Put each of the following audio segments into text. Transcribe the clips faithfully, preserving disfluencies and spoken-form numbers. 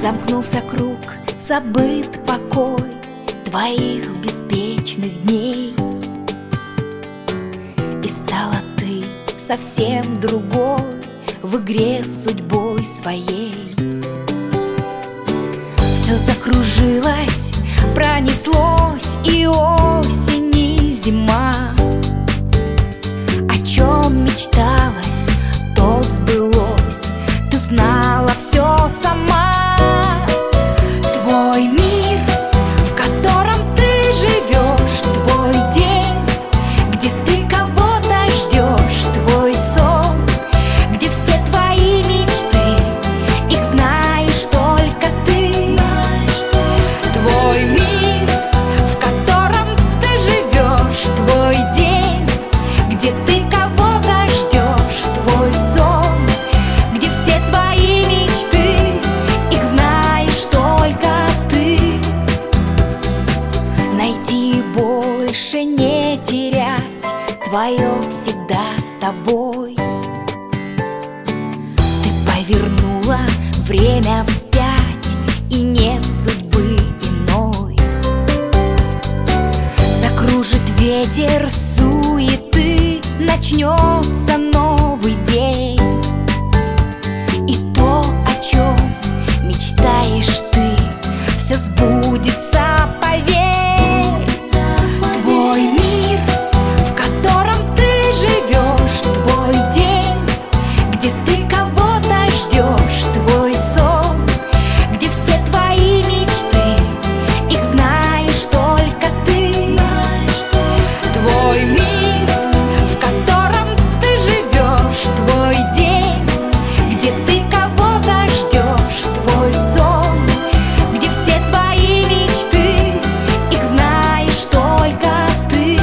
Замкнулся круг, забыт покой твоих беспечных дней, и стала ты совсем другой в игре с судьбой своей. Все закружилось, пронеслось и осень, и зима. О чем мечталось, то сбылось, ты знала все сама. Твой мир, в котором ты живешь, твой день, где ты кого-то ждешь, твой сон, где все твои мечты, их знаешь только ты. Твой мир, в котором ты живешь, твой день, где ты кого-то ждешь, твой сон, где все твои мечты, их знаешь только ты. Найти, больше не терять, твое всегда с тобой. Ты повернула время вспять, и нет судьбы иной. Закружит ветер суеты, начнется новый день, и то, о чем мечтаешь ты, все сбудется, поверь. Твой мир, в котором ты живешь, твой день, где ты кого-то ждешь, твой сон, где все твои мечты, их знаешь только ты. Твой мир, в котором ты живешь, твой день, где ты кого-то ждешь, твой сон, где все твои мечты, их знаешь только ты.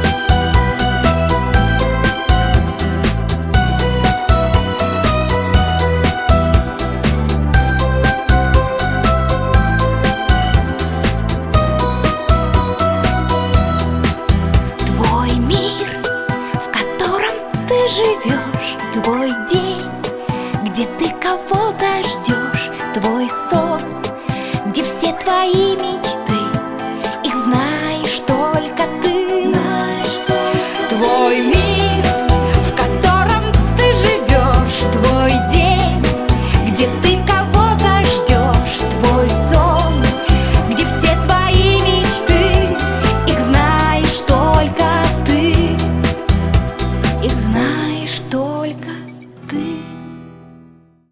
Твой мир, в котором ты живешь, твой день, где ты кого-то ждешь, твой сон, где все твои мечты, их знаешь только ты. Твой мир, в котором ты живешь, твой день, где ты кого-то ждешь, твой сон, где все твои мечты, их знаешь только ты, их знаешь.